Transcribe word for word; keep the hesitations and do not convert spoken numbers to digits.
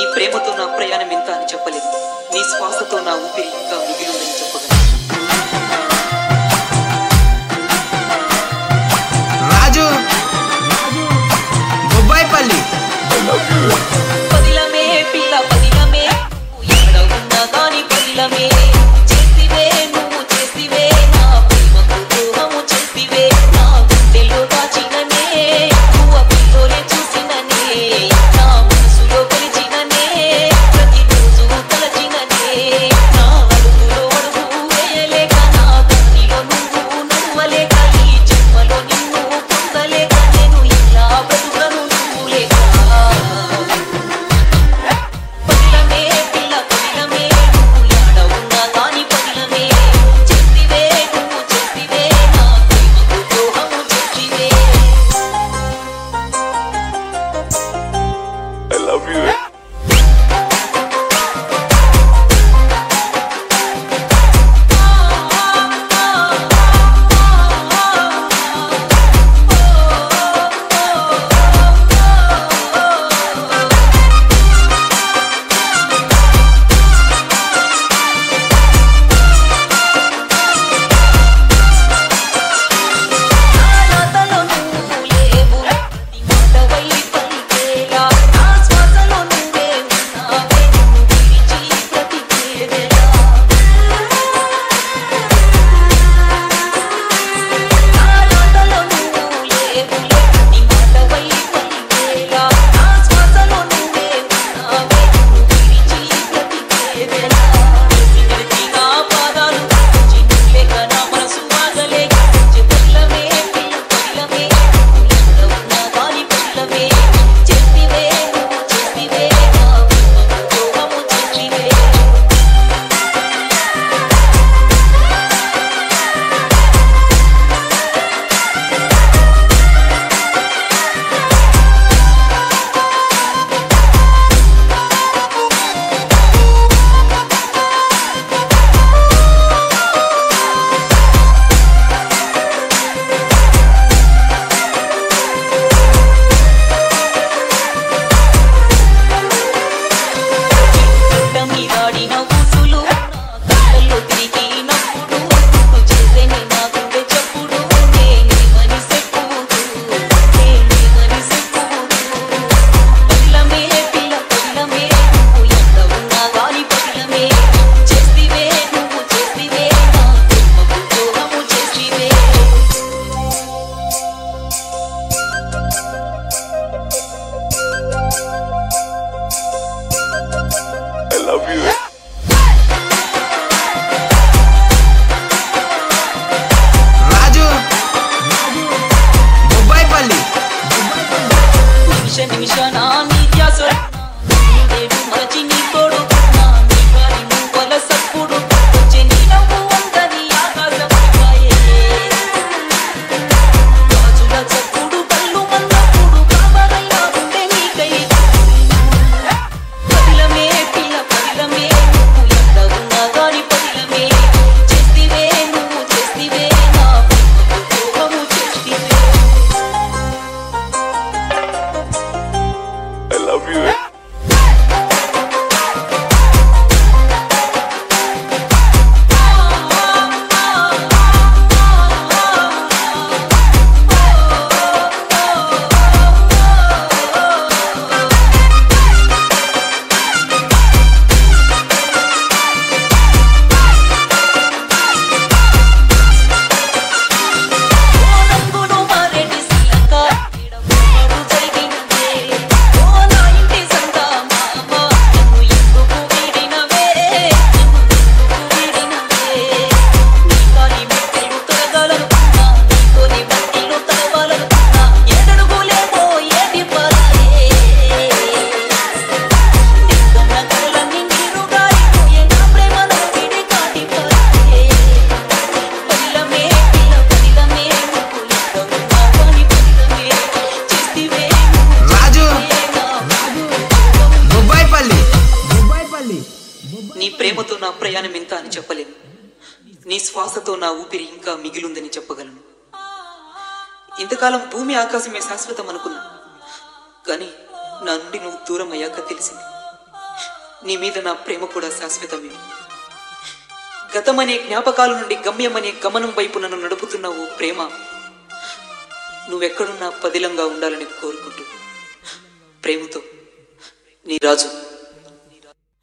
ప్రేమతో నా ప్రయాణం ఎంత అని చెప్పలేదు, నీ శ్వాసతో నా ఊపిరి ఇంకా మిగిలిందని చెప్పగలను. రాజు బొబ్బాయిపల్లి పదిలమే పిల్ల పదిలమే ఎక్కడ ఉన్నా కానీ పదిలమే చేసివే నువ్వు చేసివే నా ప్రేమకు ద్రోహము చేసివే నా గుండెలో దాచిననే నువ్వు పిల్లోనే చూసిననే నా మనసులో కొలిచిననే ప్రతిరోజు తలచిననే నా అడుగులో అడుగు వేయలేక నా దారిలో నువ్వు నడవలేక ఈ జన్మలో నిన్ను పొందలేక నేను ఇలా బ్రతుకను నువ్వు లేక. పదిలమే పిల్ల పదిలమే నువ్వు ఎక్కడ ఉన్నా కానీ పదిలమే చేసివే నువ్వు చేసివే నా ప్రేమకు ద్రోహము చేసివే. I love you. నాతలో నువ్వు లేవు నీ మాట వల్లి పలికేలా నా శ్వాసలో నువ్వే ఉన్నావే నిన్ను విడిచి బ్రతికేదెలా. నాతలో నువ్వు లేవు నీ మాట వల్లి పలికేలా నా శ్వాసలో నువ్వే ఉన్నావే నిన్ను విడిచి బ్రతికేదెలా. విడిచి నా పాదాలు తాకి నువ్వేక నా మనసు ఆగలేక పదిలమే పిల్ల పదిలమే నువ్వు ఎక్కడ ఉన్నా కానీ పదిలమే చేసివే నువ్వు చేసివే నా ప్రేమకు ద్రోహము చేసివే. మీరాడిన ఊసులు నా కళ్ళల్లో తిరిగినప్పుడు గుర్తు చేసేనే నా గుండె చప్పుడు నేనేమని చెప్పుదు నేనేమని చెప్పుదు. పదిలమే పిల్ల పదిలమే నువ్వు ఎక్కడ ఉన్నా కానీ పదిలమే చేసివే నువ్వు చేసివే నా ప్రేమకు ద్రోహము చేసివే. I love you. రాజు బొబ్బాయిపల్లి నిమిష నిమిషాన నీ ధ్యాస నేను మరచి నీ తోడు నీ గాలి నువ్వల సప్పుడు వచ్చే నీ నవ్వు వందని ఆకాశమయ్యాయే. గాజుల చప్పుడు కళ్ళు మన్నప్పుడు కావలయ్యా ఉండే నీకై. పదిలమే పిల్ల పదిలమే నువ్వు ఎక్కడ ఉన్నా కానీ పదిలమే చేసివే నువ్వు చేసివే నా ప్రేమకు ద్రోహము చేసివే. I love you. ఓ రంగులు మారేటి సిలక ఎడమడు జరిగినదే ఓ నా ఇంటి సంత మామ నన్ను ఎందుకు వీడినవే నన్ను ఎందుకు వీడినవే. నీ కాలి మెట్టెలు తొరగాలనుకున్నా నీతోని బట్టిలు తడవాలనుకున్నా ఎడడుగులేమో ఏటి పరాయే. నిన్న కళ్ళన్నీ నీరుగారిపోయే నా ప్రేమ నా విడి కాటిపాయే. పదిలమే పిల్ల పదిలమే నువ్వు ఎక్కడ ఉన్నా కానీ పదిలమే చేసివే నువ్వు రాజు చేసివే నా ప్రేమకు బొబ్బాయిపల్లి బొబ్బాయిపల్లి నీ ప్రేమతో నా ప్రయాణం ఎంత అని చెప్పలేను, నీ శ్వాసతో నా ఊపిరి ఇంకా మిగిలుందని చెప్పగలను. ఇంతకాలం భూమి ఆకాశమే శాశ్వతం అనుకున్నా, కానీ నా నుండి నువ్వు దూరం అయ్యాక తెలిసింది నీ మీద నా ప్రేమ కూడా శాశ్వతమే. గతమనే జ్ఞాపకాల నుండి గమ్యమనే గమనం వైపు నన్ను నడుపుతున్నావు ప్రేమ. నువ్వెక్కడున్నా పదిలంగా ఉండాలని కోరుకుంటూ ప్రేమతో నీ రాజు.